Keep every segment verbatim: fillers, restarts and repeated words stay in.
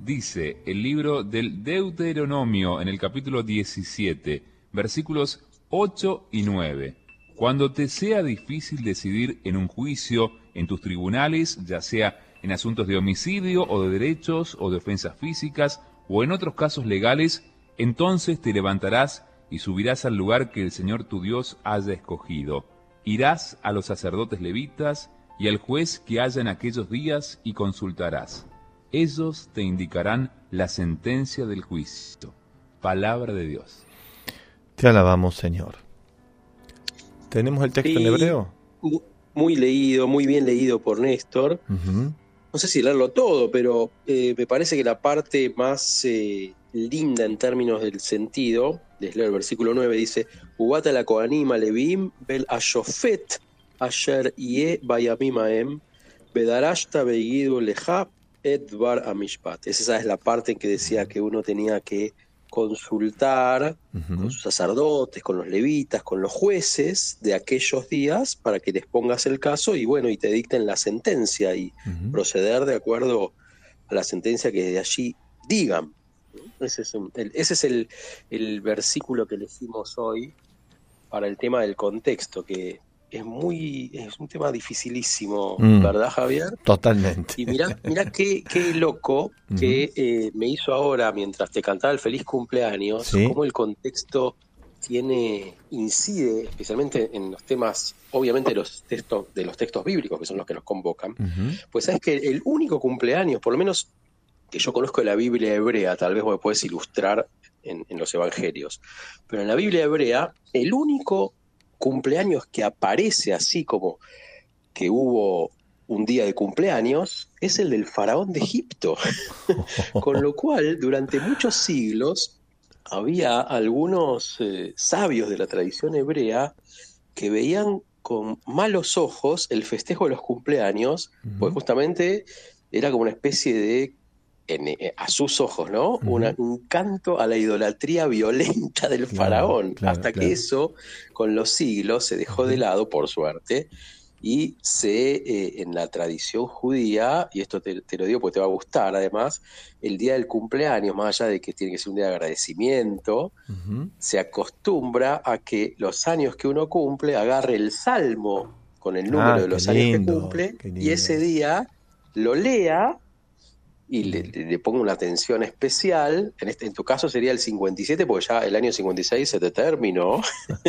Dice el libro del Deuteronomio en el capítulo diecisiete, versículos ocho y nueve. Cuando te sea difícil decidir en un juicio, en tus tribunales, ya sea en asuntos de homicidio o de derechos o de ofensas físicas o en otros casos legales, entonces te levantarás y subirás al lugar que el Señor tu Dios haya escogido. Irás a los sacerdotes levitas y al juez que haya en aquellos días y consultarás. Ellos te indicarán la sentencia del juicio. Palabra de Dios. Te alabamos, Señor. ¿Tenemos el texto Sí, en hebreo? muy leído, muy bien leído por Néstor. Uh-huh. No sé si leerlo todo, pero eh, me parece que la parte más eh, linda en términos del sentido, les leo el versículo nueve, dice: Ubata la Kohanim alevim bel ashofet asher ye bayamim aem bedarashta begidu leja et bar amishpat. Esa es la parte en que decía que uno tenía que consultar uh-huh. con sus sacerdotes, con los levitas, con los jueces de aquellos días para que les pongas el caso y bueno, y te dicten la sentencia y uh-huh. proceder de acuerdo a la sentencia que de allí digan. Ese es, un, el, ese es el, el versículo que elegimos hoy para el tema del contexto, que es muy es un tema dificilísimo, mm, ¿verdad, Javier? Totalmente. Y mirá, mirá qué, qué loco uh-huh. que eh, me hizo ahora, mientras te cantaba el feliz cumpleaños, ¿sí? Cómo el contexto tiene, incide, especialmente en los temas, obviamente de los textos, de los textos bíblicos, que son los que nos convocan. Uh-huh. Pues sabes que el único cumpleaños, por lo menos que yo conozco de la Biblia hebrea, tal vez me puedes ilustrar en, en los evangelios, pero en la Biblia hebrea, el único cumpleaños que aparece así como que hubo un día de cumpleaños es el del faraón de Egipto. Con lo cual, durante muchos siglos había algunos eh, sabios de la tradición hebrea que veían con malos ojos el festejo de los cumpleaños, uh-huh. porque justamente era como una especie de, en, eh, a sus ojos, ¿no? Uh-huh. Una, un canto a la idolatría violenta del claro, faraón, claro, hasta claro. que eso, con los siglos, se dejó uh-huh. de lado, por suerte, y se, eh, en la tradición judía, y esto te, te lo digo porque te va a gustar además, el día del cumpleaños, más allá de que tiene que ser un día de agradecimiento, uh-huh. se acostumbra a que los años que uno cumple, agarre el salmo con el número ah, de los años lindo, que cumple, y ese día lo lea, y le, le pongo una atención especial. En este en tu caso sería el cincuenta y siete, porque ya el año cincuenta y seis se te terminó.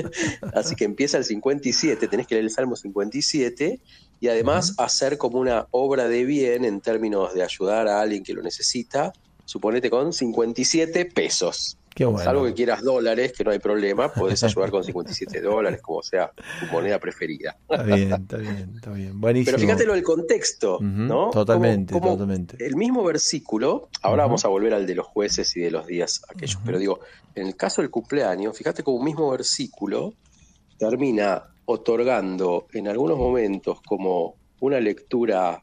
Así que empieza el cincuenta y siete, tenés que leer el Salmo cincuenta y siete y además uh-huh. hacer como una obra de bien en términos de ayudar a alguien que lo necesita, suponete con cincuenta y siete pesos. Qué bueno. Salvo que quieras dólares, que no hay problema, podés ayudar con cincuenta y siete dólares, como sea tu moneda preferida. Está bien, está bien, está bien. Buenísimo. Pero fíjate lo del contexto, uh-huh, ¿no? Totalmente, como, como totalmente. El mismo versículo, ahora uh-huh. vamos a volver al de los jueces y de los días aquellos, uh-huh. pero digo, en el caso del cumpleaños, fíjate como un mismo versículo termina otorgando en algunos momentos como una lectura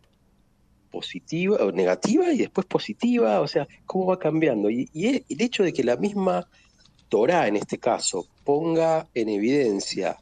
positiva o negativa y después positiva, o sea, cómo va cambiando. Y, y el, el hecho de que la misma Torá, en este caso, ponga en evidencia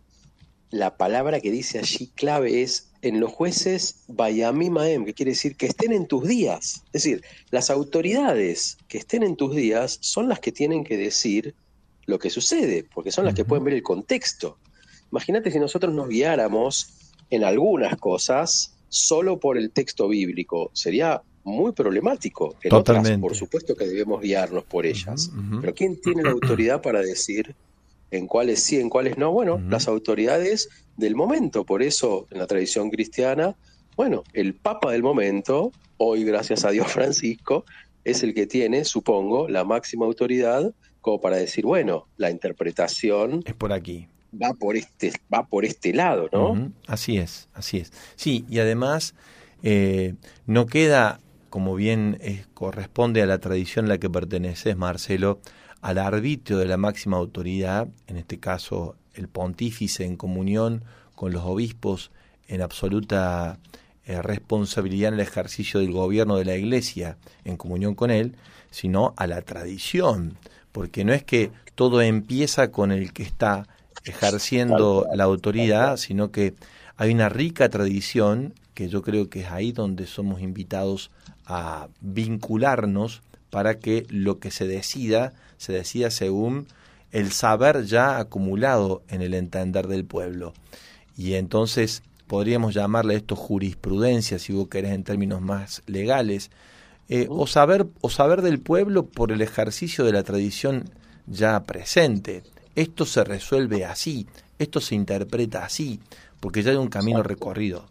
la palabra que dice allí clave es en los jueces Bayamim Aem, que quiere decir que estén en tus días. Es decir, las autoridades que estén en tus días son las que tienen que decir lo que sucede, porque son las uh-huh. que pueden ver el contexto. Imagínate si nosotros nos guiáramos en algunas cosas solo por el texto bíblico, sería muy problemático. En Totalmente. Otras, por supuesto que debemos guiarnos por ellas. Uh-huh, uh-huh. Pero ¿quién tiene la autoridad para decir en cuáles sí, en cuáles no? Bueno, uh-huh. las autoridades del momento. Por eso, en la tradición cristiana, bueno, el Papa del momento, hoy gracias a Dios Francisco, es el que tiene, supongo, la máxima autoridad como para decir, bueno, la interpretación es por aquí. Va por este, va por este lado, ¿no? Uh-huh. Así es, así es. Sí, y además eh, no queda, como bien eh, corresponde a la tradición a la que perteneces, Marcelo, al arbitrio de la máxima autoridad, en este caso el pontífice en comunión con los obispos en absoluta eh, responsabilidad en el ejercicio del gobierno de la Iglesia, en comunión con él, sino a la tradición, porque no es que todo empieza con el que está ejerciendo la autoridad, sino que hay una rica tradición que yo creo que es ahí donde somos invitados a vincularnos para que lo que se decida, se decida según el saber ya acumulado en el entender del pueblo. Y entonces podríamos llamarle esto jurisprudencia, si vos querés en términos más legales, eh, o saber, o saber del pueblo por el ejercicio de la tradición ya presente. Esto se resuelve así, esto se interpreta así, porque ya hay un camino recorrido.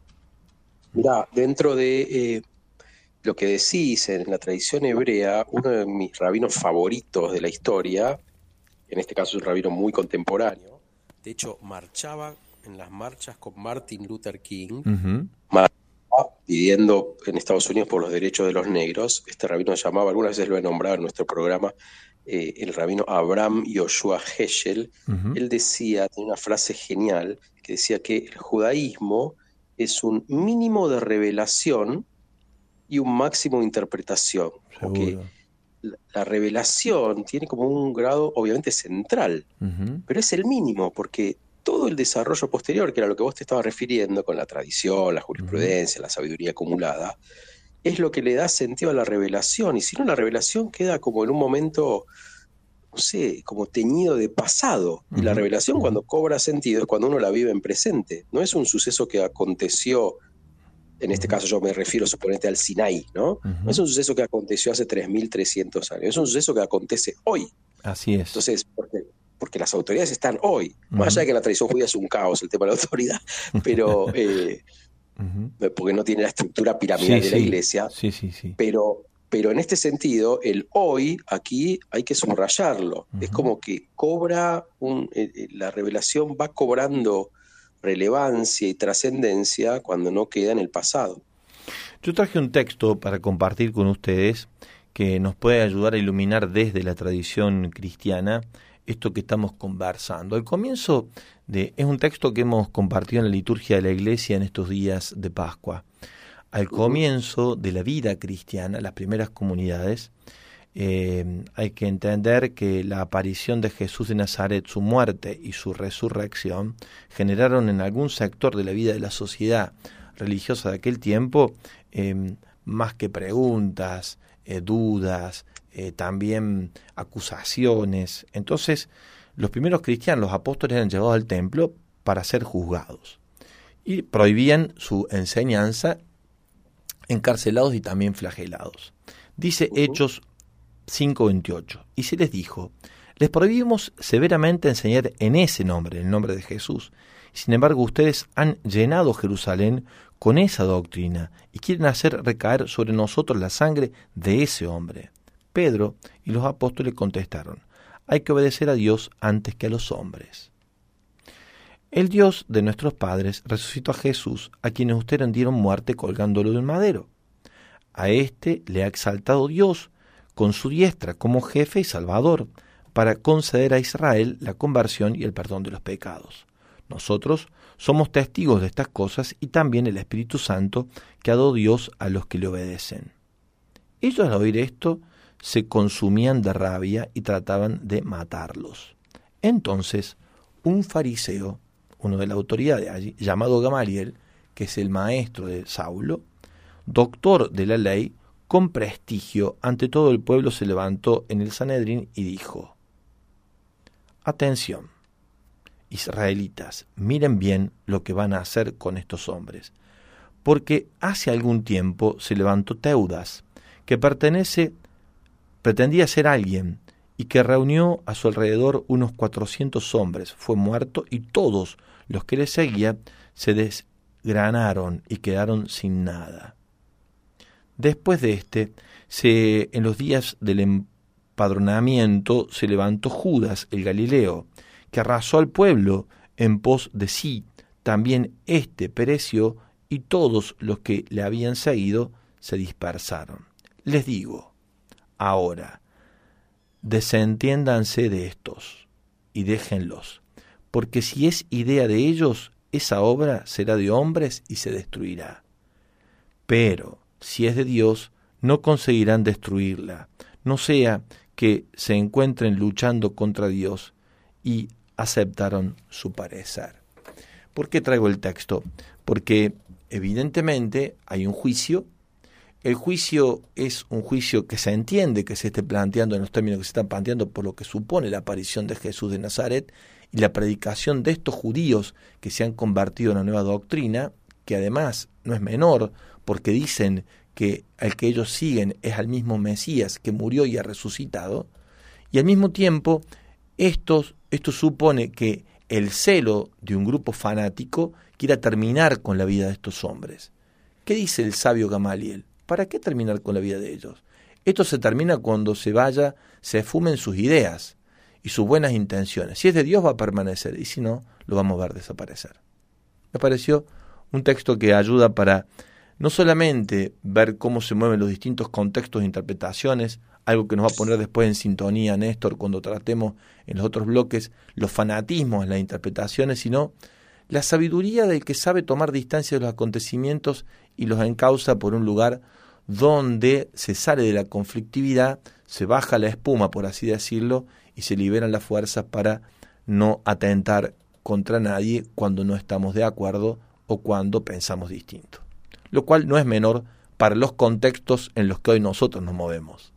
Mirá, dentro de eh, lo que decís en la tradición hebrea, uno de mis rabinos favoritos de la historia, en este caso es un rabino muy contemporáneo, de hecho marchaba en las marchas con Martin Luther King, uh-huh. marchaba pidiendo en Estados Unidos por los derechos de los negros. Este rabino se llamaba, algunas veces lo he nombrado en nuestro programa, eh, el rabino Abraham Yoshua Heschel. Uh-huh. Él decía, tenía una frase genial, que decía que el judaísmo es un mínimo de revelación y un máximo de interpretación. Porque la, la revelación tiene como un grado obviamente central, uh-huh. pero es el mínimo, porque todo el desarrollo posterior, que era lo que vos te estabas refiriendo con la tradición, la jurisprudencia, uh-huh. la sabiduría acumulada, es lo que le da sentido a la revelación. Y si no, la revelación queda como en un momento, no sé, como teñido de pasado. Uh-huh. Y la revelación, uh-huh. cuando cobra sentido, es cuando uno la vive en presente. No es un suceso que aconteció, en este uh-huh. caso yo me refiero, suponete, al Sinaí, ¿no? Uh-huh. No es un suceso que aconteció hace tres mil trescientos años, es un suceso que acontece hoy. Así es. Entonces, ¿por qué? Porque las autoridades están hoy. Uh-huh. Más allá de que en la tradición judía es un caos el tema de la autoridad, pero eh, uh-huh. porque no tiene la estructura piramidal sí, de la sí. iglesia. Sí, sí, sí. Pero, pero en este sentido, el hoy aquí hay que subrayarlo. Uh-huh. Es como que cobra, un, eh, la revelación va cobrando relevancia y trascendencia cuando no queda en el pasado. Yo traje un texto para compartir con ustedes que nos puede ayudar a iluminar desde la tradición cristiana esto que estamos conversando. El comienzo de, es un texto que hemos compartido en la liturgia de la Iglesia en estos días de Pascua. Al comienzo de la vida cristiana, las primeras comunidades, eh, hay que entender que la aparición de Jesús de Nazaret, su muerte y su resurrección, generaron en algún sector de la vida de la sociedad religiosa de aquel tiempo eh, más que preguntas, eh, dudas, Eh, también acusaciones. Entonces, los primeros cristianos, los apóstoles, eran llevados al templo para ser juzgados. Y prohibían su enseñanza, encarcelados y también flagelados. Dice uh-huh. Hechos cinco veintiocho, y se les dijo, les prohibimos severamente enseñar en ese nombre, en el nombre de Jesús. Sin embargo, ustedes han llenado Jerusalén con esa doctrina y quieren hacer recaer sobre nosotros la sangre de ese hombre. Pedro y los apóstoles contestaron, hay que obedecer a Dios antes que a los hombres. El Dios de nuestros padres resucitó a Jesús, a quienes ustedes dieron muerte colgándolo del madero. A éste le ha exaltado Dios con su diestra como jefe y salvador, para conceder a Israel la conversión y el perdón de los pecados. Nosotros somos testigos de estas cosas y también el Espíritu Santo que ha dado Dios a los que le obedecen. Ellos al oír esto se consumían de rabia y trataban de matarlos. Entonces, un fariseo, uno de la autoridad de allí, llamado Gamaliel, que es el maestro de Saulo, doctor de la ley, con prestigio ante todo el pueblo se levantó en el Sanedrín y dijo, atención, israelitas, miren bien lo que van a hacer con estos hombres, porque hace algún tiempo se levantó Teudas, que pertenece pretendía ser alguien, y que reunió a su alrededor unos cuatrocientos hombres, fue muerto, y todos los que le seguían se desgranaron y quedaron sin nada. Después de este, se, en los días del empadronamiento, se levantó Judas el Galileo, que arrasó al pueblo en pos de sí. También éste pereció, y todos los que le habían seguido se dispersaron. Les digo, ahora, desentiéndanse de estos y déjenlos, porque si es idea de ellos, esa obra será de hombres y se destruirá. Pero si es de Dios, no conseguirán destruirla, no sea que se encuentren luchando contra Dios, y aceptaron su parecer. ¿Por qué traigo el texto? Porque evidentemente hay un juicio. el juicio es un juicio que se entiende que se esté planteando en los términos que se están planteando por lo que supone la aparición de Jesús de Nazaret y la predicación de estos judíos que se han convertido en una nueva doctrina, que además no es menor, porque dicen que el que ellos siguen es al mismo Mesías que murió y ha resucitado, y al mismo tiempo estos, esto supone que el celo de un grupo fanático quiera terminar con la vida de estos hombres. ¿Qué dice el sabio Gamaliel? ¿Para qué terminar con la vida de ellos? Esto se termina cuando se vaya, se esfumen sus ideas y sus buenas intenciones. Si es de Dios va a permanecer y si no, lo vamos a ver desaparecer. Me pareció un texto que ayuda para no solamente ver cómo se mueven los distintos contextos e interpretaciones, algo que nos va a poner después en sintonía, Néstor, cuando tratemos en los otros bloques los fanatismos, las interpretaciones, sino la sabiduría del que sabe tomar distancia de los acontecimientos y los encausa por un lugar donde se sale de la conflictividad, se baja la espuma, por así decirlo, y se liberan las fuerzas para no atentar contra nadie cuando no estamos de acuerdo o cuando pensamos distinto. Lo cual no es menor para los contextos en los que hoy nosotros nos movemos.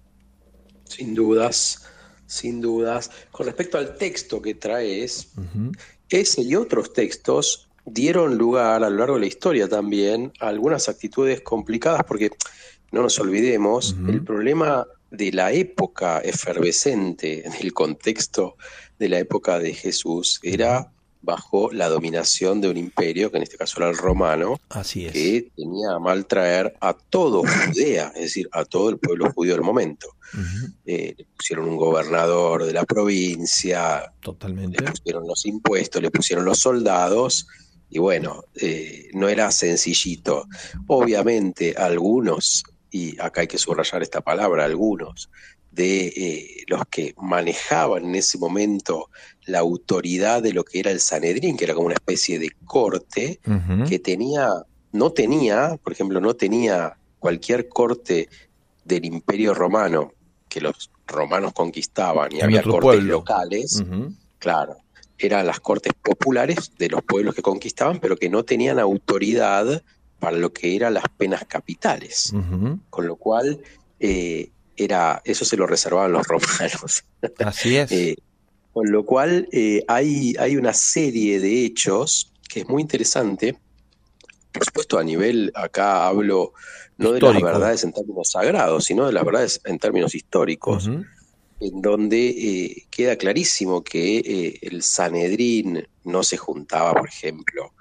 Sin dudas, sin dudas. Con respecto al texto que traes, uh-huh. ese y otros textos dieron lugar a lo largo de la historia también a algunas actitudes complicadas, porque no nos olvidemos, uh-huh. el problema de la época efervescente, del contexto de la época de Jesús, era bajo la dominación de un imperio, que en este caso era el romano, Así es. que tenía a mal traer a todo Judea, es decir, a todo el pueblo judío del momento. Uh-huh. Eh, le pusieron un gobernador de la provincia, Totalmente. le pusieron los impuestos, le pusieron los soldados, y bueno, eh, no era sencillito. Obviamente algunos, y acá hay que subrayar esta palabra, algunos de eh, los que manejaban en ese momento la autoridad de lo que era el Sanedrín, que era como una especie de corte, uh-huh. que tenía, no tenía, por ejemplo, no tenía cualquier corte del Imperio Romano que los romanos conquistaban, y en había cortes pueblo. locales, uh-huh. claro, eran las cortes populares de los pueblos que conquistaban, pero que no tenían autoridad para lo que eran las penas capitales, uh-huh. con lo cual eh, era eso se lo reservaban los romanos. Así es. eh, con lo cual eh, hay, hay una serie de hechos que es muy interesante, por supuesto a nivel, acá hablo no Histórico. de las verdades en términos sagrados, sino de las verdades en términos históricos, uh-huh. en donde eh, queda clarísimo que eh, el Sanedrín no se juntaba, por ejemplo,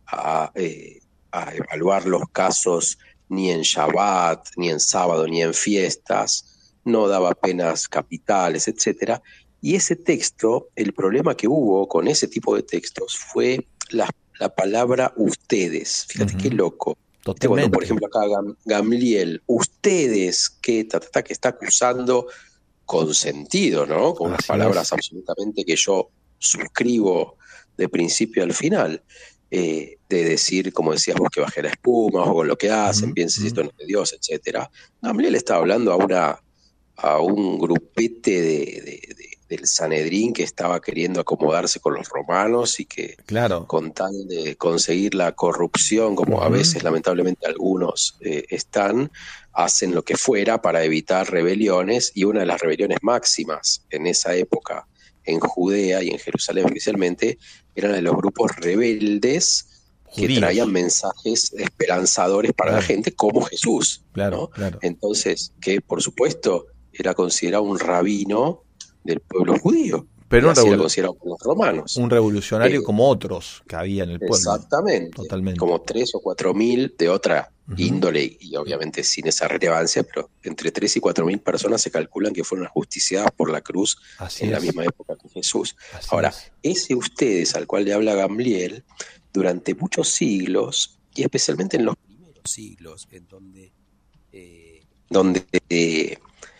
a, eh, a evaluar los casos ni en Shabbat, ni en sábado, ni en fiestas, no daba penas capitales, etcétera. Y ese texto, el problema que hubo con ese tipo de textos fue la, la palabra ustedes. Fíjate uh-huh. qué loco. Totalmente. Bueno, por ejemplo, acá Gam, Gamliel, ustedes, que, ta, ta, ta, que está acusando con sentido, ¿no? Con unas Así palabras es. absolutamente que yo suscribo de principio al final. Eh, de decir, como decías vos, que baje la espuma, o con lo que hacen, uh-huh. pienses esto no es de Dios, etcétera. Gamliel estaba hablando a una a un grupete de, de, de, del Sanedrín que estaba queriendo acomodarse con los romanos y que claro. con tal de conseguir la corrupción, como uh-huh. a veces lamentablemente algunos eh, están, hacen lo que fuera para evitar rebeliones, y una de las rebeliones máximas en esa época en Judea y en Jerusalén especialmente eran de los grupos rebeldes Judíos. Que traían mensajes esperanzadores para claro. la gente, como Jesús. Claro, ¿no? claro. Entonces, que por supuesto era considerado un rabino del pueblo judío, pero así era considerado por los romanos. Un revolucionario eh, como otros que había en el pueblo. Exactamente, Totalmente. Como tres o cuatro mil de otra uh-huh. índole, y obviamente sin esa relevancia, pero entre tres y cuatro mil personas se calculan que fueron ajusticiadas por la cruz Así en es. la misma época que Jesús. Así Ahora, es. ese ustedes al cual le habla Gamliel, durante muchos siglos, y especialmente en los primeros siglos, en donde, eh, donde eh,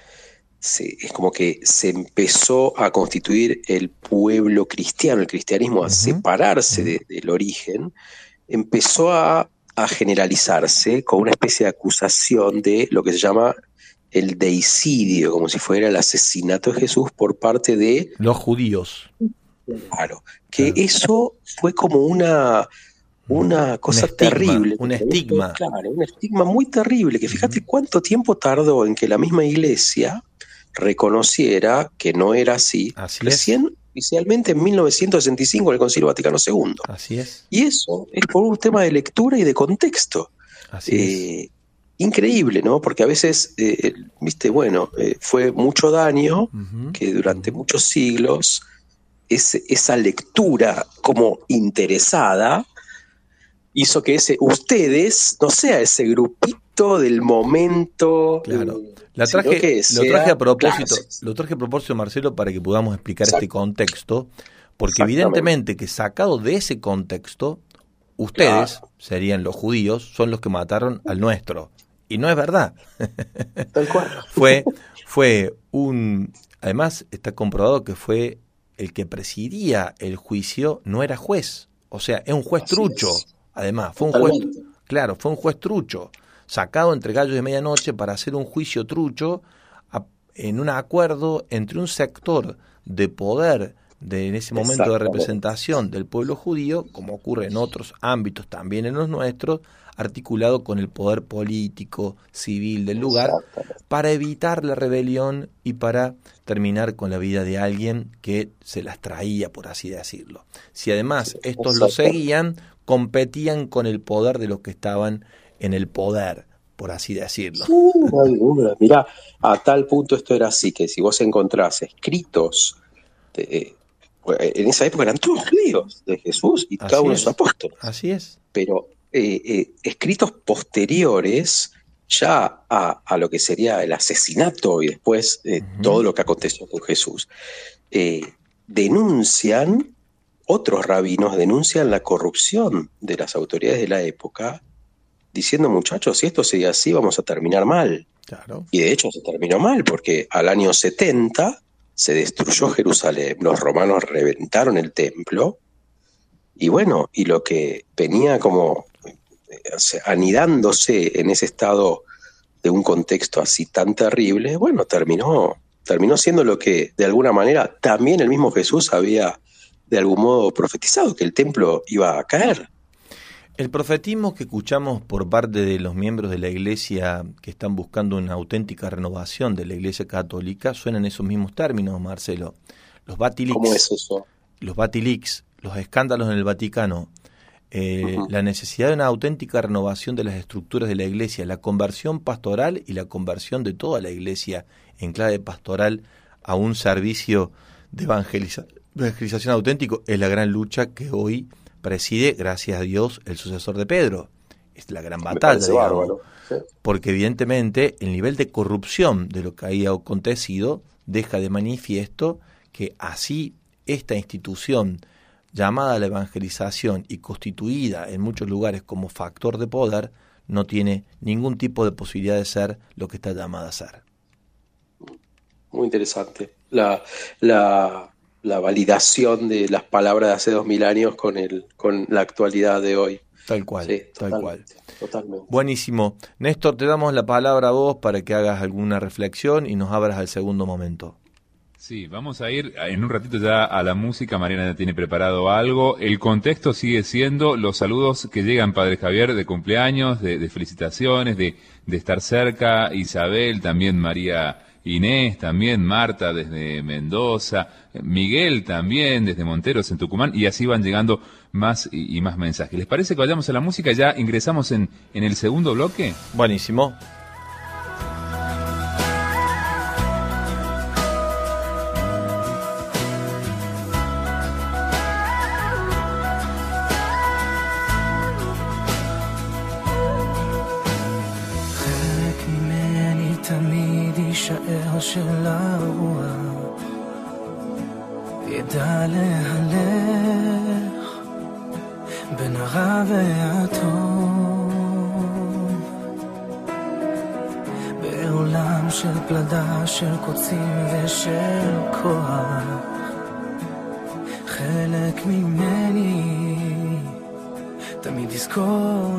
se, es como que se empezó a constituir el pueblo cristiano, el cristianismo, a uh-huh. separarse uh-huh. de, del origen, empezó a, a generalizarse con una especie de acusación de lo que se llama el deicidio, como si fuera el asesinato de Jesús por parte de los judíos. Claro, que claro. eso fue como una, una cosa un estigma, terrible. Un estigma. Claro, un estigma muy terrible, que fíjate cuánto tiempo tardó en que la misma iglesia reconociera que no era así. Así Recién, es. oficialmente en mil novecientos sesenta y cinco, en el Concilio Vaticano segundo. Así es. Y eso es por un tema de lectura y de contexto. Así eh, es. Increíble, ¿no? Porque a veces, eh, viste, bueno, eh, fue mucho daño Uh-huh. que durante uh-huh. muchos siglos ese, esa lectura como interesada hizo que ese ustedes no sea ese grupito del momento. Claro. Eh, La traje, que lo traje a propósito, clases. lo traje a propósito, Marcelo, para que podamos explicar Exacto. este contexto, porque evidentemente que sacado de ese contexto, ustedes, claro. serían los judíos, son los que mataron al nuestro. Y no es verdad. Tal cual. fue, fue un... Además, está comprobado que fue el que presidía el juicio, no era juez. O sea, es un juez Así trucho. Es. Además, fue Totalmente. un juez... Claro, fue un juez trucho, sacado entre gallos de medianoche para hacer un juicio trucho a, en un acuerdo entre un sector de poder de en ese momento de representación del pueblo judío, como ocurre en otros ámbitos, también en los nuestros, articulado con el poder político, civil del lugar, para evitar la rebelión y para terminar con la vida de alguien que se las traía, por así decirlo. Si además estos lo seguían, competían con el poder de los que estaban en el poder, por así decirlo. Uh, Mirá, a tal punto esto era así, que si vos encontrás escritos de... En esa época eran todos judíos de Jesús y cada uno de sus apóstoles. Así es. Pero eh, eh, escritos posteriores ya a, a lo que sería el asesinato y después eh, uh-huh. todo lo que aconteció con Jesús, eh, denuncian, otros rabinos denuncian la corrupción de las autoridades de la época, diciendo, muchachos, si esto sigue así vamos a terminar mal. Claro. Y de hecho se terminó mal, porque al año setenta... se destruyó Jerusalén, los romanos reventaron el templo, y bueno, y lo que venía como o sea, anidándose en ese estado de un contexto así tan terrible, bueno, terminó, terminó siendo lo que de alguna manera también el mismo Jesús había de algún modo profetizado, que el templo iba a caer. El profetismo que escuchamos por parte de los miembros de la Iglesia que están buscando una auténtica renovación de la Iglesia Católica suenan esos mismos términos, Marcelo. Los Batilix, ¿Cómo es eso? Los Batilix, los escándalos en el Vaticano, eh, uh-huh. la necesidad de una auténtica renovación de las estructuras de la Iglesia, la conversión pastoral y la conversión de toda la Iglesia en clave pastoral a un servicio de evangeliza- evangelización auténtico es la gran lucha que hoy preside, gracias a Dios, el sucesor de Pedro. Es la gran batalla, digamos, sí. Porque evidentemente el nivel de corrupción de lo que haya acontecido deja de manifiesto que así esta institución llamada a la evangelización y constituida en muchos lugares como factor de poder no tiene ningún tipo de posibilidad de ser lo que está llamada a ser. Muy interesante. La... la... la validación de las palabras de hace dos mil años con el con la actualidad de hoy. Tal cual, sí, tal cual. Totalmente. Buenísimo. Néstor, te damos la palabra a vos para que hagas alguna reflexión y nos abras al segundo momento. Sí, vamos a ir en un ratito ya a la música. Mariana ya tiene preparado algo. El contexto sigue siendo los saludos que llegan, Padre Javier, de cumpleaños, de, de felicitaciones, de, de estar cerca, Isabel, también María Inés, también Marta desde Mendoza, Miguel también desde Monteros en Tucumán, y así van llegando más y, y más mensajes. ¿Les parece que vayamos a la música? Ya ingresamos en, en el segundo bloque. Buenísimo. שלאוה ידע להלך בין הרע והטוב בעולם של פלדה, של קוצים ושל כוח. חלק ממני תמיד יזכור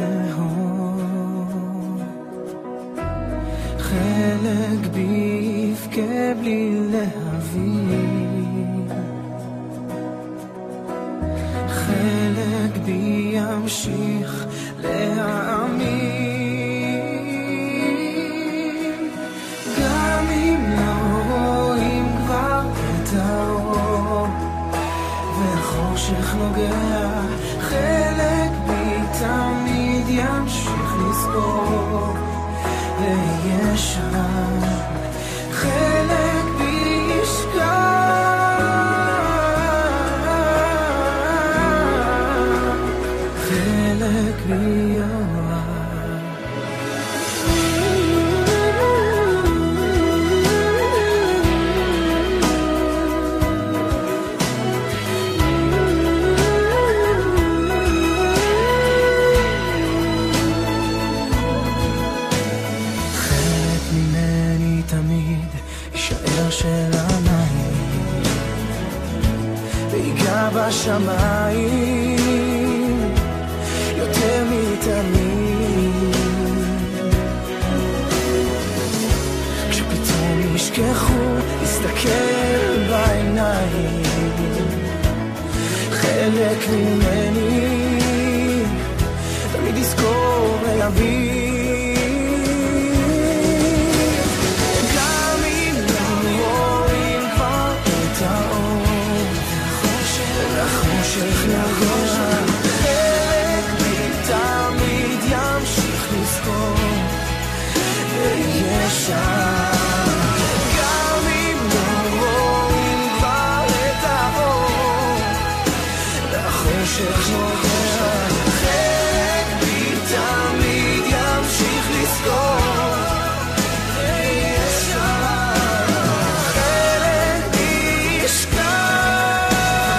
לאהוב, חלק בי יבכה בלי להבין, חלק בי ימשיך להאמין, גם אם לא רואים כבר את האור וחושך נוגע, חלק בי תמיד ימשיך לזכור ויהיה שם, חלק בי ישכח, חלק בי בשמיים יותר מתמיד, כשפתאום ישכחו להסתכל בעיניים, חלק ממני תמיד יזכור ויבין, גם אם לא רואים כבר את האור החושך נגוע, חלק בי תמיד ימשיך לזכור ויהיה שם, גם אם לא רואים כבר את האור החושך נגוע, חלק בי תמיד ימשיך לזכור ויהיה שם, חלק בי ישכח.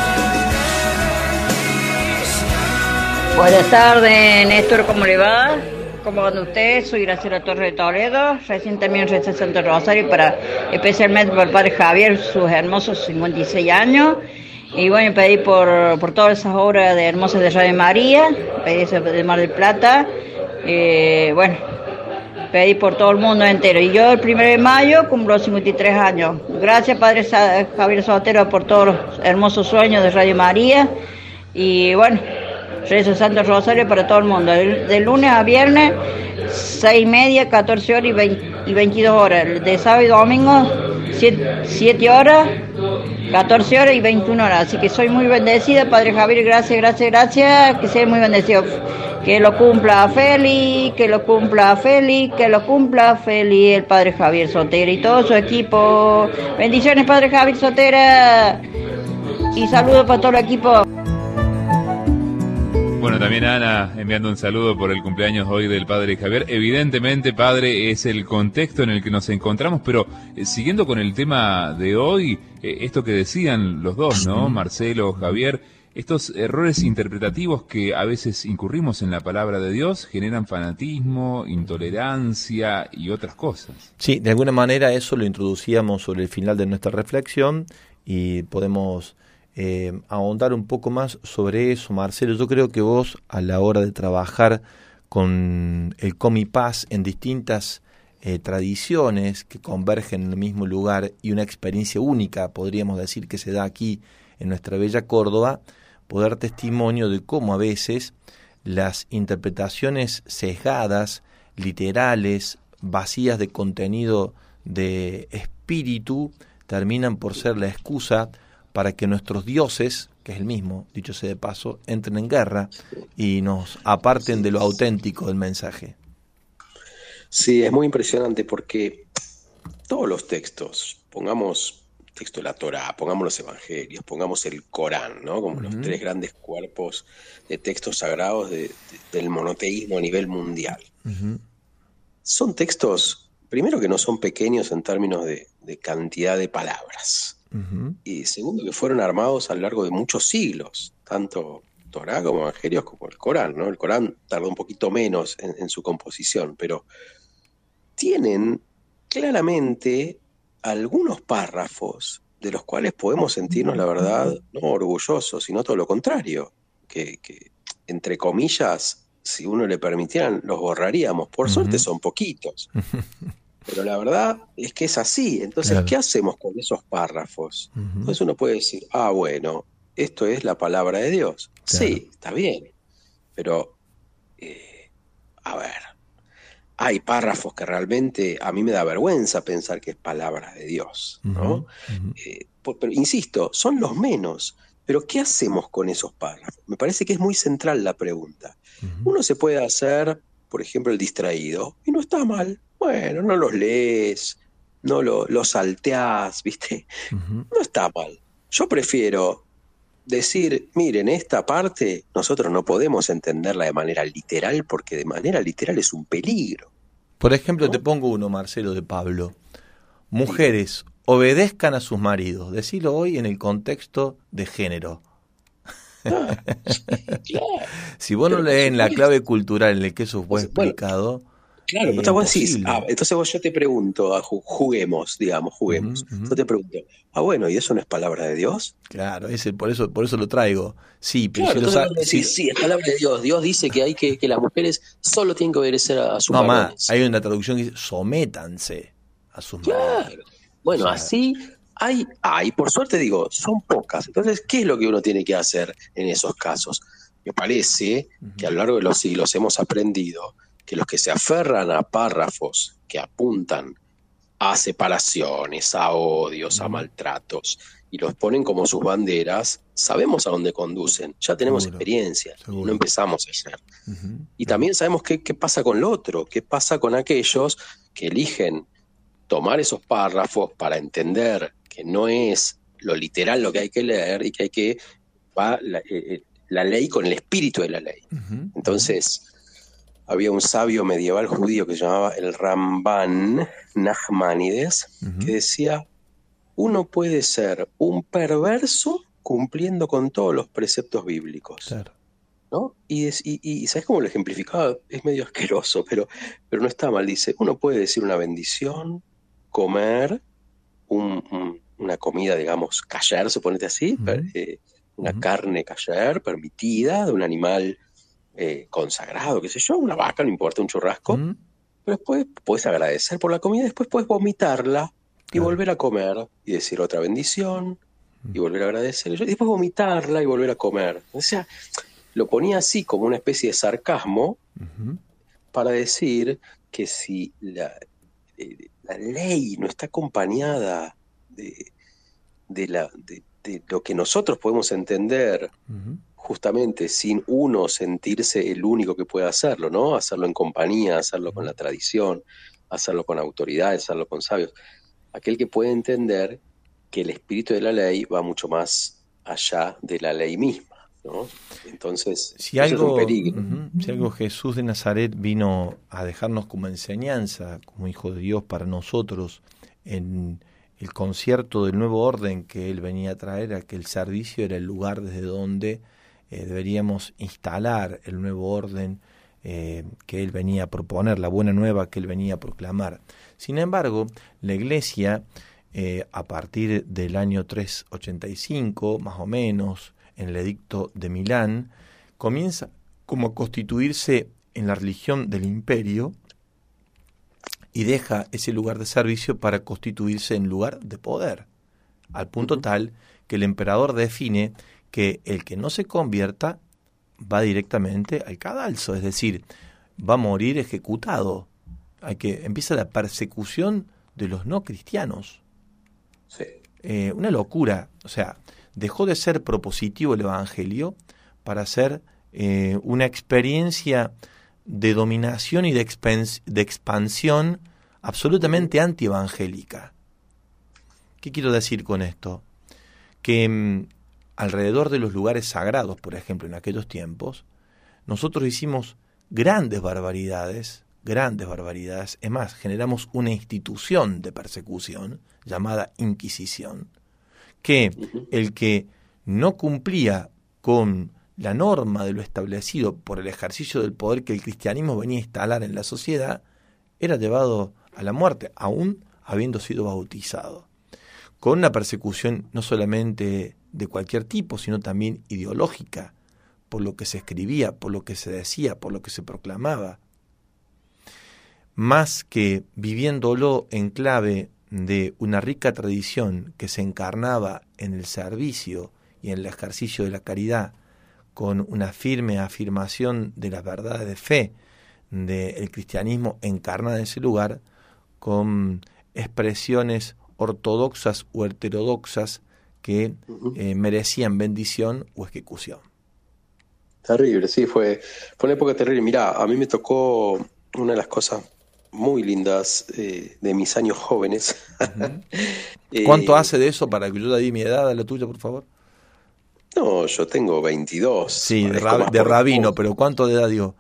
Buenas tardes, Néstor, ¿cómo le va? ¿Cómo anda usted? Soy Graciela Torres de Toledo. Recién también recé Santo Rosario para, especialmente para el padre Javier, sus hermosos cincuenta y seis años. Y bueno, pedí por, por todas esas obras de hermosas de Radio María, pedí eso de Mar del Plata. Eh, bueno, pedí por todo el mundo entero. Y yo el primero de mayo cumplo cincuenta y tres años. Gracias, padre Javier Sotero, por todos los hermosos sueños de Radio María. Y bueno, rezo Santo Rosario para todo el mundo, de, de lunes a viernes, seis y media, catorce horas y, veinte, y veintidós horas, de sábado y domingo, siete horas, catorce horas y veintiuna horas, así que soy muy bendecida, Padre Javier, gracias, gracias, gracias, que sea muy bendecido, que lo cumpla feliz, que lo cumpla feliz, que lo cumpla feliz el Padre Javier Sotera y todo su equipo. Bendiciones, Padre Javier Sotera, y saludos para todo el equipo. Bueno, también Ana enviando un saludo por el cumpleaños hoy del padre Javier. Evidentemente, padre, es el contexto en el que nos encontramos, pero eh, siguiendo con el tema de hoy, eh, esto que decían los dos, ¿no? Marcelo, Javier, estos errores interpretativos que a veces incurrimos en la palabra de Dios generan fanatismo, intolerancia y otras cosas. Sí, de alguna manera eso lo introducíamos sobre el final de nuestra reflexión y podemos Eh, ahondar un poco más sobre eso, Marcelo. Yo creo que vos, a la hora de trabajar con el Comipaz en distintas eh, tradiciones que convergen en el mismo lugar y una experiencia única, podríamos decir, que se da aquí en nuestra bella Córdoba, poder testimonio de cómo a veces las interpretaciones sesgadas, literales, vacías de contenido de espíritu, terminan por ser la excusa para que nuestros dioses, que es el mismo, dicho sea de paso, entren en guerra y nos aparten de lo auténtico del mensaje. Sí, es muy impresionante porque todos los textos, pongamos texto de la Torá, pongamos los evangelios, pongamos el Corán, ¿no? Como uh-huh. los tres grandes cuerpos de textos sagrados de, de, del monoteísmo a nivel mundial. Uh-huh. Son textos, primero, que no son pequeños en términos de, de cantidad de palabras. Uh-huh. Y segundo, que fueron armados a lo largo de muchos siglos, tanto Torá como Evangelios como el Corán, ¿no? El Corán tardó un poquito menos en, en su composición, pero tienen claramente algunos párrafos de los cuales podemos sentirnos, la verdad, no orgullosos, sino todo lo contrario, que, que entre comillas, si uno le permitieran, los borraríamos. Por uh-huh. suerte son poquitos. Pero la verdad es que es así. Entonces, claro. ¿qué hacemos con esos párrafos? Uh-huh. Entonces uno puede decir, ah, bueno, esto es la palabra de Dios. Claro. Sí, está bien. pero, eh, a ver, hay párrafos que realmente a mí me da vergüenza pensar que es palabra de Dios, ¿no? Uh-huh, uh-huh. Eh, por, pero insisto, son los menos. Pero ¿qué hacemos con esos párrafos? Me parece que es muy central la pregunta. Uh-huh. Uno se puede hacer, por ejemplo, el distraído, y no está mal. Bueno, no los lees, no lo, los salteás, ¿viste? Uh-huh. No está mal. Yo prefiero decir, miren, esta parte nosotros no podemos entenderla de manera literal, porque de manera literal es un peligro. Por ejemplo, ¿no? Te pongo uno, Marcelo, de Pablo. Mujeres, sí. obedezcan a sus maridos. Decilo hoy en el contexto de género. Ah, sí, claro. Si vos no lees en la clave cultural en el que eso fue Bueno, explicado... Claro, Eh, pero vos decís, ah, entonces vos yo te pregunto, ah, juguemos, digamos, juguemos. Uh-huh, uh-huh. Yo te pregunto, ah, bueno, ¿y eso no es palabra de Dios? Claro, ese, por eso por eso lo traigo. Sí, pero claro, si entonces lo vos decís, si... sí, es palabra de Dios. Dios dice que hay que, que las mujeres solo tienen que obedecer a, a sus no, varones. Más, hay una traducción que dice, sométanse a sus claro. maridos. Bueno, o sea, así hay, hay, por suerte digo, son pocas. Entonces, ¿qué es lo que uno tiene que hacer en esos casos? Me parece uh-huh. que a lo largo de los siglos hemos aprendido que los que se aferran a párrafos que apuntan a separaciones, a odios, uh-huh. a maltratos, y los ponen como sus banderas, sabemos a dónde conducen, ya tenemos Seguro. experiencia, Seguro. no empezamos ayer. Uh-huh. Y uh-huh. también sabemos qué, qué pasa con lo otro, qué pasa con aquellos que eligen tomar esos párrafos para entender que no es lo literal lo que hay que leer y que hay que va la, eh, la ley con el espíritu de la ley. Uh-huh. Entonces... había un sabio medieval judío que se llamaba el Ramban Nachmanides, uh-huh. que decía, uno puede ser un perverso cumpliendo con todos los preceptos bíblicos. Claro. ¿No? Y, es, y, y ¿sabes cómo lo ejemplificaba? Es medio asqueroso, pero, pero no está mal. Dice, uno puede decir una bendición, comer un, un, una comida, digamos, kasher, suponete así, uh-huh. per, eh, una uh-huh. carne kasher permitida de un animal Eh, consagrado, qué sé yo, una vaca, no importa, un churrasco, mm. pero después puedes agradecer por la comida, después puedes vomitarla y claro. volver a comer y decir otra bendición mm. y volver a agradecer, y después vomitarla y volver a comer. O sea, lo ponía así como una especie de sarcasmo uh-huh. para decir que si la, eh, la ley no está acompañada de, de, la, de, de lo que nosotros podemos entender uh-huh. justamente sin uno sentirse el único que puede hacerlo, ¿no? Hacerlo en compañía, hacerlo con la tradición, hacerlo con autoridad, hacerlo con sabios. Aquel que puede entender que el espíritu de la ley va mucho más allá de la ley misma, ¿no? Entonces, si algo, eso es un peligro. Uh-huh, si algo Jesús de Nazaret vino a dejarnos como enseñanza, como hijo de Dios para nosotros, en el concierto del nuevo orden que él venía a traer, a que el servicio era el lugar desde donde Eh, deberíamos instalar el nuevo orden eh, que él venía a proponer, la buena nueva que él venía a proclamar. Sin embargo, la Iglesia, eh, a partir del año trescientos ochenta y cinco, más o menos, en el Edicto de Milán, comienza como a constituirse en la religión del imperio y deja ese lugar de servicio para constituirse en lugar de poder, al punto uh-huh. tal que el emperador define que el que no se convierta va directamente al cadalso, es decir, va a morir ejecutado. Hay que empieza la persecución de los no cristianos. Sí. Eh, una locura. O sea, dejó de ser propositivo el evangelio para ser eh, una experiencia de dominación y de, expens- de expansión absolutamente antievangélica. ¿Qué quiero decir con esto? Que mm, alrededor de los lugares sagrados, por ejemplo, en aquellos tiempos, nosotros hicimos grandes barbaridades, grandes barbaridades. Es más, generamos una institución de persecución llamada Inquisición, que el que no cumplía con la norma de lo establecido por el ejercicio del poder que el cristianismo venía a instalar en la sociedad, era llevado a la muerte, aún habiendo sido bautizado, con una persecución no solamente de cualquier tipo, sino también ideológica, por lo que se escribía, por lo que se decía, por lo que se proclamaba. Más que viviéndolo en clave de una rica tradición que se encarnaba en el servicio y en el ejercicio de la caridad, con una firme afirmación de las verdades de fe del cristianismo encarnada en ese lugar, con expresiones ortodoxas o heterodoxas que uh-huh. eh, merecían bendición o ejecución. Terrible, sí, fue, fue una época terrible. Mirá, a mí me tocó una de las cosas muy lindas eh, de mis años jóvenes. Uh-huh. eh, ¿Cuánto hace de eso para que yo te di mi edad a la tuya, por favor? No, yo tengo veintidós. Sí, de, rab, de rabino, pero ¿cuánto de edad dio?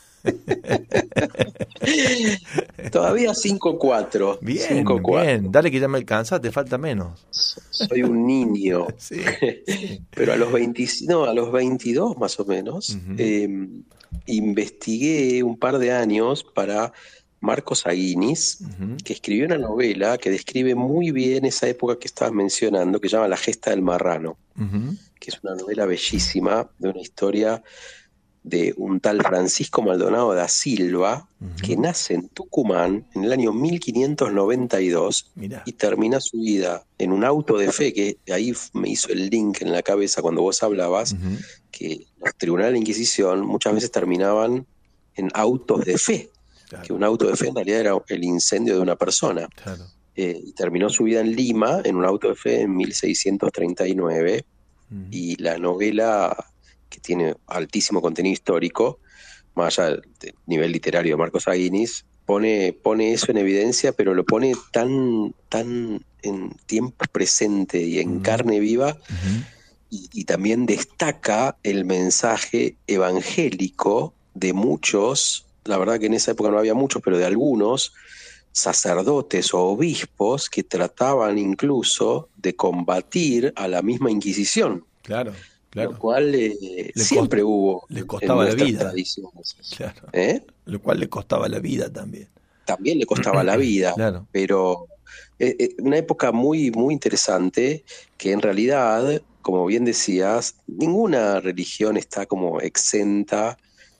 Todavía cinco cuatro. Bien, cinco, bien. Dale que ya me alcanza, te falta menos. Soy un niño. Sí. Pero a los veinte, no, a los veintidós más o menos, uh-huh. eh, investigué un par de años para Marcos Aguinis, uh-huh. que escribió una novela que describe muy bien esa época que estabas mencionando, que se llama La gesta del marrano, uh-huh. que es una novela bellísima de una historia de un tal Francisco Maldonado da Silva, uh-huh. que nace en Tucumán en el año mil quinientos noventa y dos. Mirá. Y termina su vida en un auto de fe, que ahí me hizo el link en la cabeza cuando vos hablabas, uh-huh. que los tribunales de Inquisición muchas veces terminaban en autos de fe, claro. que un auto de fe en realidad era el incendio de una persona. Claro. Eh, y terminó su vida en Lima en un auto de fe en mil seiscientos treinta y nueve, uh-huh. y la novela, que tiene altísimo contenido histórico, más allá del nivel literario de Marcos Aguinis, pone, pone eso en evidencia, pero lo pone tan, tan en tiempo presente y en uh-huh. carne viva, uh-huh. y, y también destaca el mensaje evangélico de muchos, la verdad que en esa época no había muchos, pero de algunos sacerdotes o obispos que trataban incluso de combatir a la misma Inquisición. Claro. Claro. Lo cual eh, siempre cost- hubo le costaba la vida. Tradiciones. Claro. ¿Eh? Lo cual le costaba la vida también. También le costaba la vida, claro. pero eh, eh, una época muy, muy interesante que en realidad, como bien decías, ninguna religión está como exenta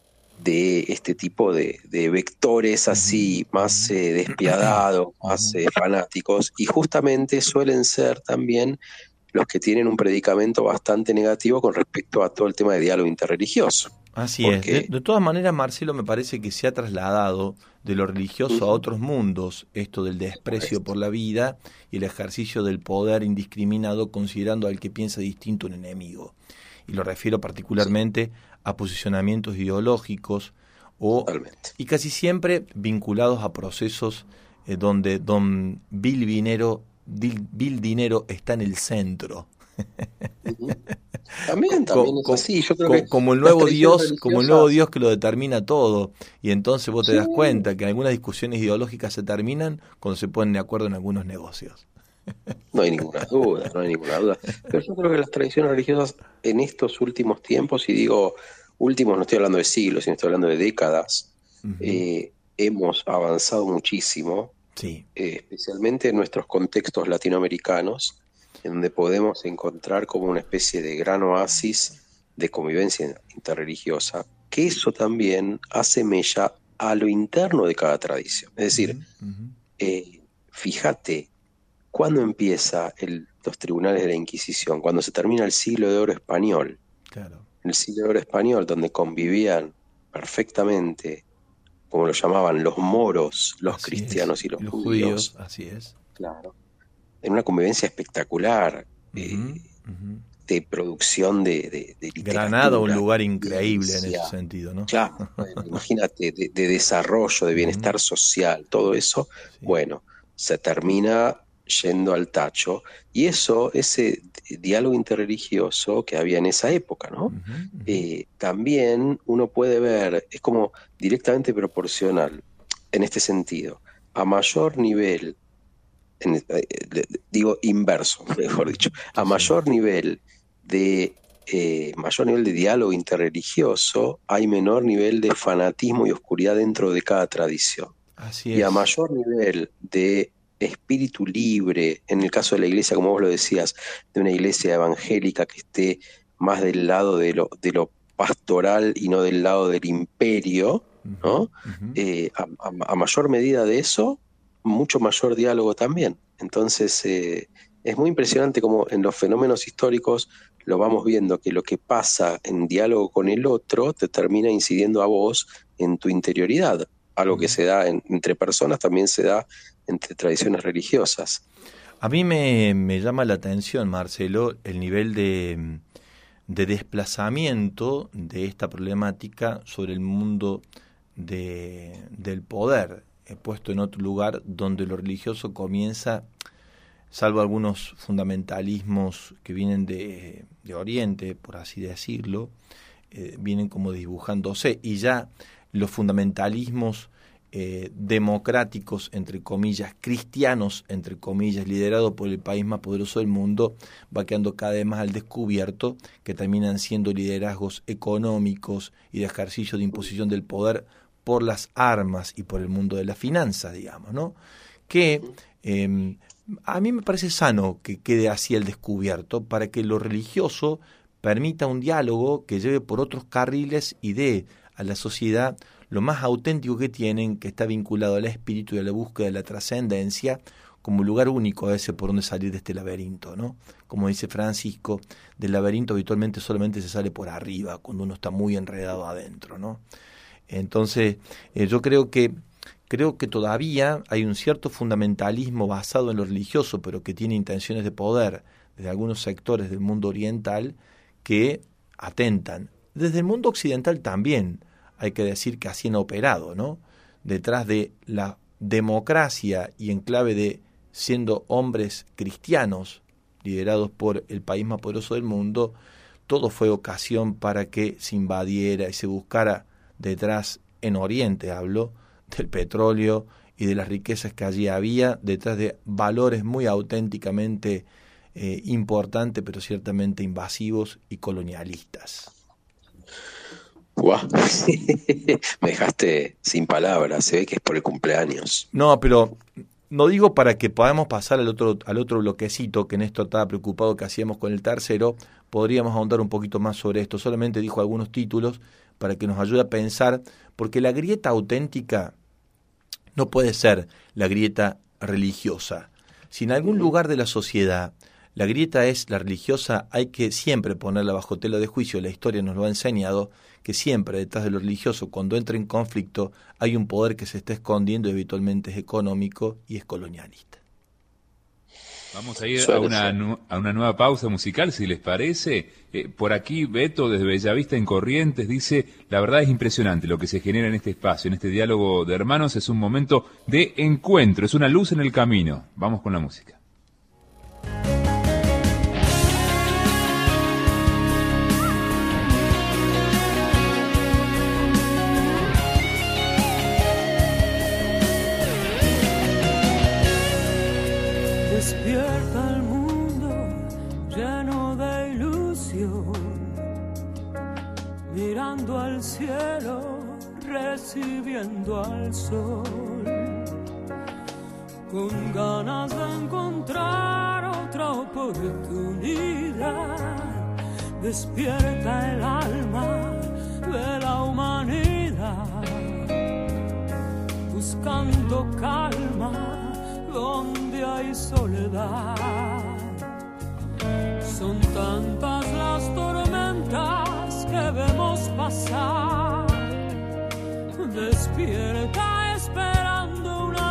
de este tipo de, de vectores así uh-huh. más eh, despiadados, uh-huh. más eh, fanáticos, y justamente suelen ser también los que tienen un predicamento bastante negativo con respecto a todo el tema de diálogo interreligioso. Así Porque... es. De, de todas maneras, Marcelo, me parece que se ha trasladado de lo religioso uh-huh. a otros mundos, esto del desprecio por la vida y el ejercicio del poder indiscriminado considerando al que piensa distinto un enemigo. Y lo refiero particularmente sí. a posicionamientos ideológicos o Totalmente. y casi siempre vinculados a procesos eh, donde don Bill Dinero Bill Dinero está en el centro. Uh-huh. También, también es así. Yo creo como, que como el nuevo Dios, religiosas... como el nuevo Dios que lo determina todo. Y entonces vos te sí. das cuenta que algunas discusiones ideológicas se terminan cuando se ponen de acuerdo en algunos negocios. No hay ninguna duda, no hay ninguna duda. Pero yo creo que las tradiciones religiosas en estos últimos tiempos, y digo últimos, no estoy hablando de siglos, sino estoy hablando de décadas, uh-huh. eh, hemos avanzado muchísimo. Sí. Eh, especialmente en nuestros contextos latinoamericanos, en donde podemos encontrar como una especie de gran oasis de convivencia interreligiosa, que eso también asemeja a lo interno de cada tradición. Es decir, uh-huh, uh-huh. Eh, fíjate, ¿cuándo empieza el, los tribunales de la Inquisición? Cuando se termina el siglo de oro español. Claro. El siglo de oro español, donde convivían perfectamente, como lo llamaban, los moros, los así cristianos es. y los, los judíos. judíos. Así es. Claro. En una convivencia espectacular, uh-huh, eh, uh-huh. de producción de, de, de literatura. Granada, un lugar increíble en ese sentido, ¿no? Claro, bueno, imagínate, de, de desarrollo, de bienestar uh-huh. social, todo eso, sí. bueno, se termina yendo al tacho, y eso, ese diálogo interreligioso que había en esa época, ¿no? Uh-huh, uh-huh. Eh, también uno puede ver, es como directamente proporcional en este sentido, a mayor nivel, en, eh, digo inverso, mejor dicho, a mayor nivel de eh, mayor nivel de diálogo interreligioso, hay menor nivel de fanatismo y oscuridad dentro de cada tradición. Así es. Y a mayor nivel de espíritu libre, en el caso de la iglesia, como vos lo decías, de una iglesia evangélica que esté más del lado de lo, de lo pastoral y no del lado del imperio, ¿no? Uh-huh. Eh, a, a, a mayor medida de eso, mucho mayor diálogo también. Entonces, eh, es muy impresionante como en los fenómenos históricos lo vamos viendo que lo que pasa en diálogo con el otro te termina incidiendo a vos en tu interioridad. Algo que se da en, entre personas también se da entre tradiciones religiosas. A mí me, me llama la atención, Marcelo, el nivel de, de desplazamiento de esta problemática sobre el mundo de, del poder, he puesto en otro lugar donde lo religioso comienza, salvo algunos fundamentalismos que vienen de, de Oriente, por así decirlo, eh, vienen como dibujándose, y ya los fundamentalismos eh, democráticos, entre comillas, cristianos, entre comillas, liderados por el país más poderoso del mundo, va quedando cada vez más al descubierto, que terminan siendo liderazgos económicos y de ejercicio de imposición del poder por las armas y por el mundo de la finanza, digamos, ¿no? Que eh, a mí me parece sano que quede así al descubierto para que lo religioso permita un diálogo que lleve por otros carriles y dé a la sociedad lo más auténtico que tienen, que está vinculado al espíritu y a la búsqueda de la trascendencia como lugar único a veces por donde salir de este laberinto, ¿no? Como dice Francisco, del laberinto habitualmente solamente se sale por arriba, cuando uno está muy enredado adentro, ¿no? Entonces, eh, yo creo que creo que todavía hay un cierto fundamentalismo basado en lo religioso, pero que tiene intenciones de poder desde algunos sectores del mundo oriental que atentan. Desde el mundo occidental también hay que decir que así han operado, ¿no? Detrás de la democracia y en clave de siendo hombres cristianos liderados por el país más poderoso del mundo, todo fue ocasión para que se invadiera y se buscara detrás, en Oriente hablo, del petróleo y de las riquezas que allí había, detrás de valores muy auténticamente eh, importantes, pero ciertamente invasivos y colonialistas. Guau. Me dejaste sin palabras, se ve que es por el cumpleaños. No, pero no digo para que podamos pasar al otro, al otro bloquecito, que Néstor estaba preocupado que hacíamos con el tercero, podríamos ahondar un poquito más sobre esto, solamente dijo algunos títulos para que nos ayude a pensar, porque la grieta auténtica no puede ser la grieta religiosa. Si en algún lugar de la sociedad la grieta es la religiosa, hay que siempre ponerla bajo tela de juicio. La historia nos lo ha enseñado, que siempre detrás de lo religioso, cuando entra en conflicto, hay un poder que se está escondiendo y habitualmente es económico y es colonialista. Vamos a ir a una, a una nueva pausa musical, si les parece. Eh, por aquí, Beto, desde Bellavista en Corrientes, dice: la verdad es impresionante lo que se genera en este espacio, en este diálogo de hermanos. Es un momento de encuentro, es una luz en el camino. Vamos con la música. Despierta el mundo lleno de ilusión, mirando al cielo, recibiendo al sol, con ganas de encontrar otra oportunidad. Despierta el alma de la humanidad, buscando calma donde hay soledad. Son tantas las tormentas que vemos pasar. Despierta esperando una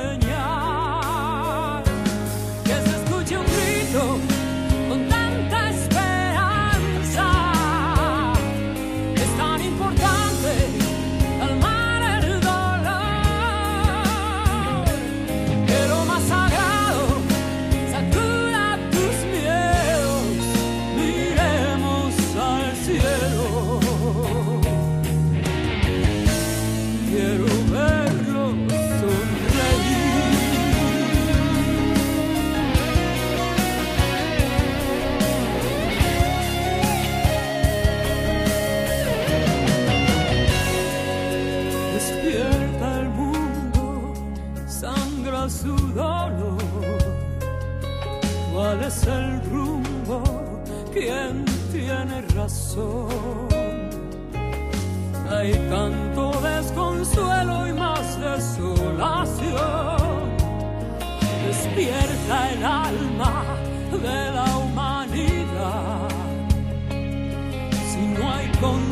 señal, que se escuche un grito con tanta esperanza. Es tan importante calmar el dolor, que lo más sagrado sacuda tus miedos. Miremos al cielo, quiero verlo sonreír. Despierta el mundo, sangra su dolor. ¿Cuál es el rumbo? ¿Quién tiene razón? Hay tanto desconsuelo y más desolación. Despierta el alma de la humanidad,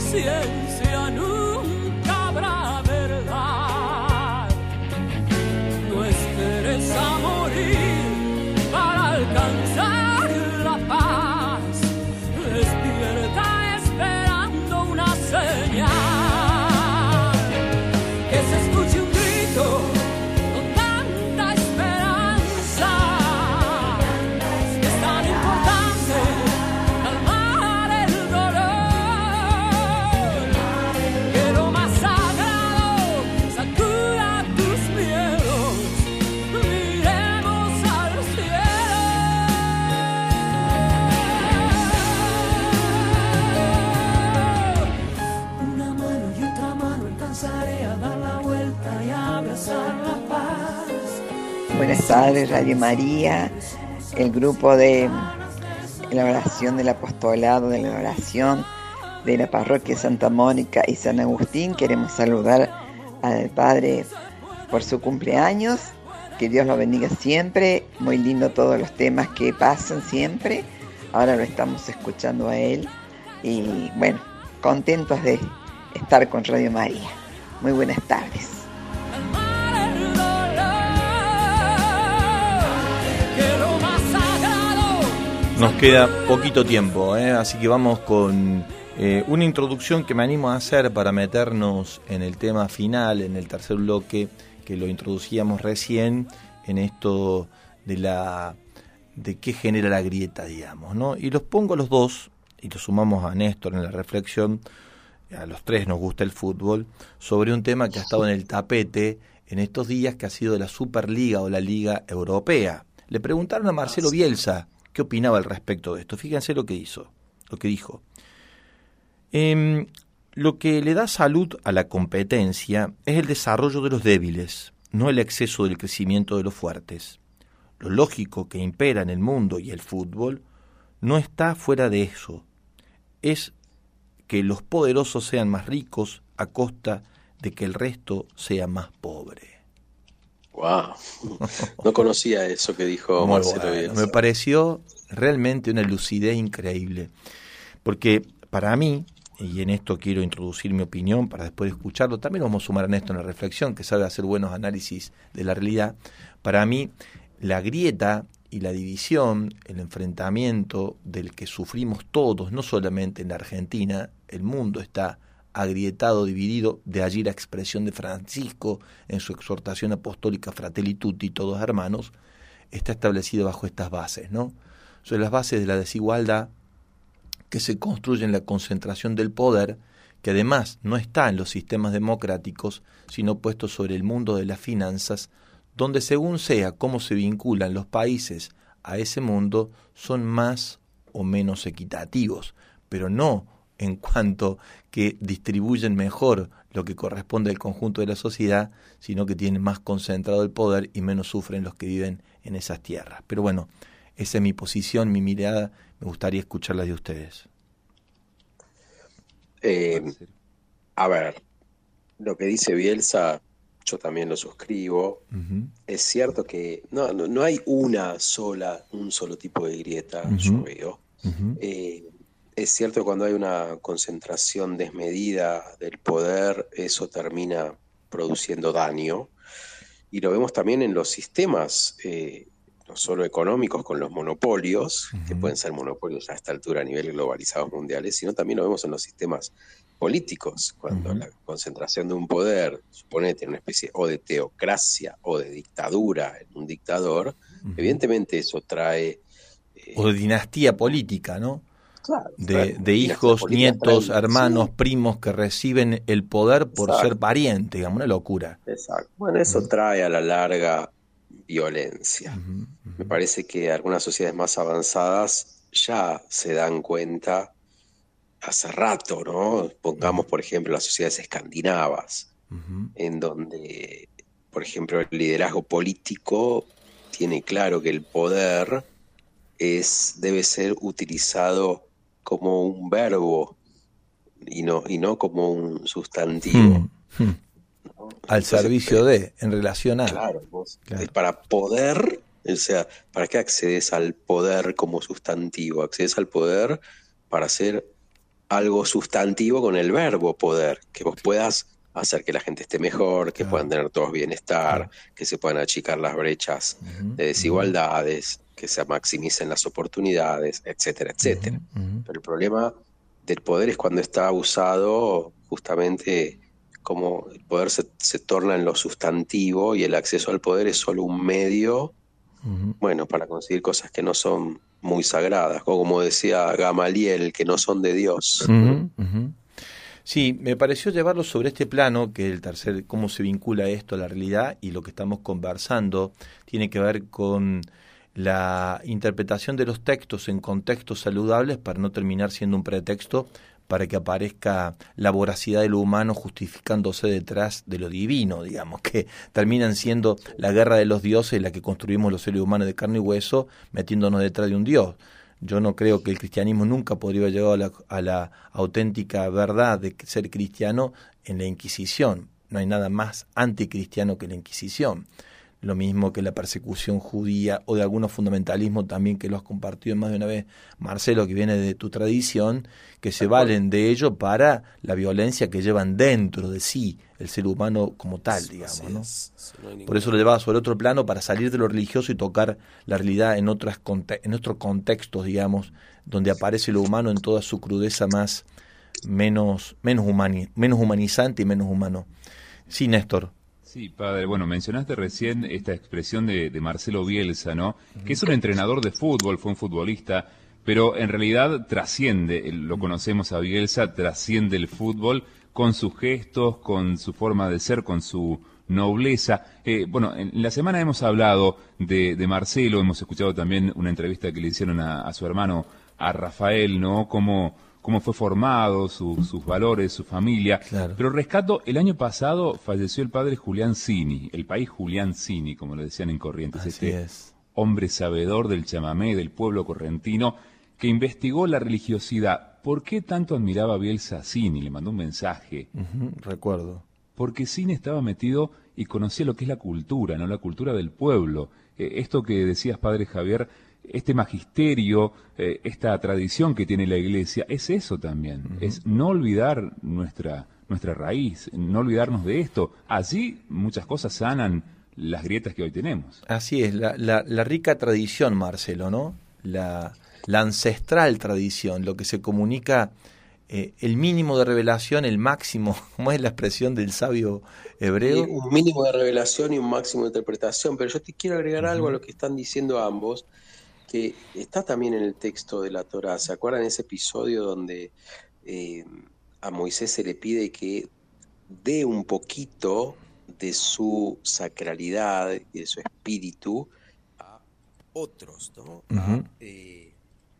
ciencia nunca habrá verdad. No esperes a morir para alcanzar la paz. Despierta esperando una señal. Que se escuche un grito con tanta esperanza. Es tan importante calmar el dolor. Que lo más sagrado sacuda tus miedos. Miremos al cielo. Una mano y otra mano alcanzaré a dar la vuelta y a abrazar la paz. Buenas tardes, Radio María, el grupo de la oración del apostolado, de la oración de la parroquia Santa Mónica y San Agustín. Queremos saludar al Padre por su cumpleaños, que Dios lo bendiga siempre, muy lindo todos los temas que pasan siempre, ahora lo estamos escuchando a él y bueno, contentos de estar con Radio María. Muy buenas tardes. Calmar el dolor. Que lo más sagrado. Nos queda poquito tiempo, ¿eh? Así que vamos con eh, una introducción que me animo a hacer para meternos en el tema final, en el tercer bloque, que lo introducíamos recién, en esto de la de qué genera la grieta, digamos, ¿no? Y los pongo a los dos, y los sumamos a Néstor en la reflexión, a los tres nos gusta el fútbol, sobre un tema que ha estado en el tapete en estos días, que ha sido la Superliga o la Liga Europea. Le preguntaron a Marcelo Bielsa qué opinaba al respecto de esto. Fíjense lo que hizo, lo que dijo. Eh, lo que le da salud a la competencia es el desarrollo de los débiles, no el exceso del crecimiento de los fuertes. Lo lógico que impera en el mundo y el fútbol no está fuera de eso. Es que los poderosos sean más ricos a costa de que el resto sea más pobre. Wow, no conocía eso que dijo Muy Marcelo bueno. Bielsa. Me pareció realmente una lucidez increíble, porque para mí, y en esto quiero introducir mi opinión para después escucharlo, también vamos a sumar a Néstor en la reflexión, que sabe hacer buenos análisis de la realidad. Para mí, la grieta y la división, el enfrentamiento del que sufrimos todos, no solamente en la Argentina, el mundo está agrietado, dividido, de allí la expresión de Francisco en su exhortación apostólica Fratelli Tutti, todos hermanos, está establecido bajo estas bases, ¿no? Son las bases de la desigualdad que se construye en la concentración del poder, que además no está en los sistemas democráticos, sino puesto sobre el mundo de las finanzas, donde según sea cómo se vinculan los países a ese mundo, son más o menos equitativos, pero no en cuanto que distribuyen mejor lo que corresponde al conjunto de la sociedad, sino que tienen más concentrado el poder y menos sufren los que viven en esas tierras. Pero bueno, esa es mi posición, mi mirada, me gustaría escucharla de ustedes. Eh, a ver, lo que dice Bielsa, yo también lo suscribo. Uh-huh. Es cierto que no, no, no hay una sola, un solo tipo de grieta, uh-huh. yo veo. Uh-huh. Eh, es cierto que cuando hay una concentración desmedida del poder, eso termina produciendo daño. Y lo vemos también en los sistemas, eh, no solo económicos con los monopolios, uh-huh. que pueden ser monopolios a esta altura a nivel globalizados mundiales, sino también lo vemos en los sistemas políticos, cuando uh-huh. la concentración de un poder, suponete una especie o de teocracia o de dictadura en un dictador, uh-huh. evidentemente eso trae... Eh, o de dinastía política, ¿no? Claro, de, claro, de hijos, nietos, trae, hermanos, sí. primos que reciben el poder por Exacto. ser pariente, digamos, una locura. Exacto. Bueno, eso uh-huh. trae a la larga violencia. Uh-huh. Uh-huh. Me parece que algunas sociedades más avanzadas ya se dan cuenta hace rato, ¿no? Pongamos, por ejemplo, las sociedades escandinavas, uh-huh. en donde, por ejemplo, el liderazgo político tiene claro que el poder es debe ser utilizado como un verbo y no, y no como un sustantivo. Hmm, hmm. ¿No? Al Entonces, servicio de, en relación a... Claro, vos, claro. Para poder, o sea, ¿para qué accedes al poder como sustantivo? Accedes al poder para ser algo sustantivo con el verbo poder, que vos puedas hacer que la gente esté mejor, que Claro. puedan tener todos bienestar, Claro. que se puedan achicar las brechas Ujú, de desigualdades, que se maximicen las oportunidades, etcétera, etcétera. ujú, ujú. Pero el problema del poder es cuando está usado justamente como el poder se, se torna en lo sustantivo y el acceso al poder es solo un medio, Ujú. bueno, para conseguir cosas que no son muy sagradas, o como decía Gamaliel, que no son de Dios. Ujú, ujú. Sí, me pareció llevarlo sobre este plano, que el tercer, cómo se vincula esto a la realidad, y lo que estamos conversando tiene que ver con la interpretación de los textos en contextos saludables para no terminar siendo un pretexto para que aparezca la voracidad de lo humano justificándose detrás de lo divino, digamos, que terminan siendo la guerra de los dioses, la que construimos los seres humanos de carne y hueso, metiéndonos detrás de un dios. Yo no creo que el cristianismo nunca podría haber llegado a la, a la auténtica verdad de ser cristiano en la Inquisición. No hay nada más anticristiano que la Inquisición. Lo mismo que la persecución judía o de algunos fundamentalismos también que lo has compartido más de una vez, Marcelo, que viene de tu tradición, que se valen de ello para la violencia que llevan dentro de sí el ser humano como tal, digamos, ¿no? Por eso lo llevaba sobre otro plano para salir de lo religioso y tocar la realidad en otras en otros contextos, digamos, donde aparece lo humano en toda su crudeza más menos menos humani, menos humanizante y menos humano. Sí, Néstor. Sí, padre. Bueno, mencionaste recién esta expresión de, de Marcelo Bielsa, ¿no? Que es un entrenador de fútbol, fue un futbolista, pero en realidad trasciende, lo conocemos a Bielsa, trasciende el fútbol con sus gestos, con su forma de ser, con su nobleza. Eh, bueno, en la semana hemos hablado de, de Marcelo, hemos escuchado también una entrevista que le hicieron a, a su hermano, a Rafael, ¿no? Cómo, cómo fue formado, su, sus valores, su familia. Claro. Pero rescato, el año pasado falleció el padre Julián Cini, el país Julián Cini, como le decían en Corrientes, Así este es. hombre sabedor del chamamé, del pueblo correntino, que investigó la religiosidad. ¿Por qué tanto admiraba a Bielsa a Cini? Le mandó un mensaje. Ujú, recuerdo. Porque Cini estaba metido y conocía lo que es la cultura, ¿no? La cultura del pueblo. Eh, esto que decías, padre Javier, este magisterio, eh, esta tradición que tiene la Iglesia, es eso también. Uh-huh. Es no olvidar nuestra, nuestra raíz, no olvidarnos de esto. Allí muchas cosas sanan las grietas que hoy tenemos. Así es, la, la, la rica tradición, Marcelo, ¿no? La, la ancestral tradición, lo que se comunica, eh, el mínimo de revelación, el máximo, ¿cómo es la expresión del sabio hebreo? Sí, un mínimo de revelación y un máximo de interpretación, pero yo te quiero agregar uh-huh. algo a lo que están diciendo ambos, que está también en el texto de la Torá. ¿Se acuerdan ese episodio donde eh, a Moisés se le pide que dé un poquito de su sacralidad y de su espíritu a otros, ¿no? Uh-huh. A, eh,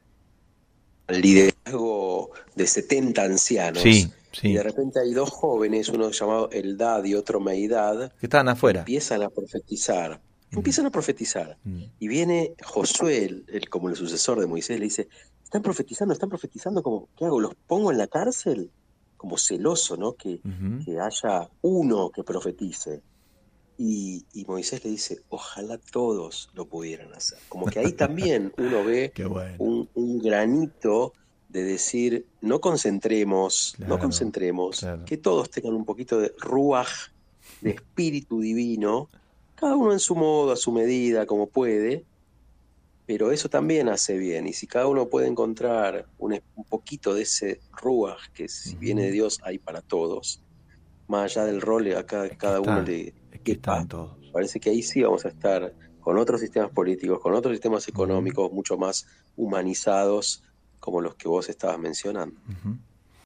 al liderazgo de setenta ancianos. Sí, sí. Y de repente hay dos jóvenes, uno llamado Eldad y otro Meidad, que estaban afuera. Empiezan a profetizar. Empiezan a profetizar. Mm. Y viene Josué, el, el, como el sucesor de Moisés, le dice, están profetizando, están profetizando, como, ¿qué hago? ¿Los pongo en la cárcel? Como celoso, ¿no? Que, uh-huh. que haya uno que profetice. Y, y Moisés le dice, ojalá todos lo pudieran hacer. Como que ahí también uno ve bueno. un, un granito de decir, no concentremos, claro, no concentremos, claro. que todos tengan un poquito de ruaj, de espíritu divino, cada uno en su modo, a su medida, como puede, pero eso también hace bien. Y si cada uno puede encontrar un, un poquito de ese ruaj, que si uh-huh. viene de Dios hay para todos, más allá del rol, a cada, cada uno le... Es que están todos. Parece que ahí sí vamos a estar con otros sistemas políticos, con otros sistemas económicos uh-huh. mucho más humanizados, como los que vos estabas mencionando. Uh-huh.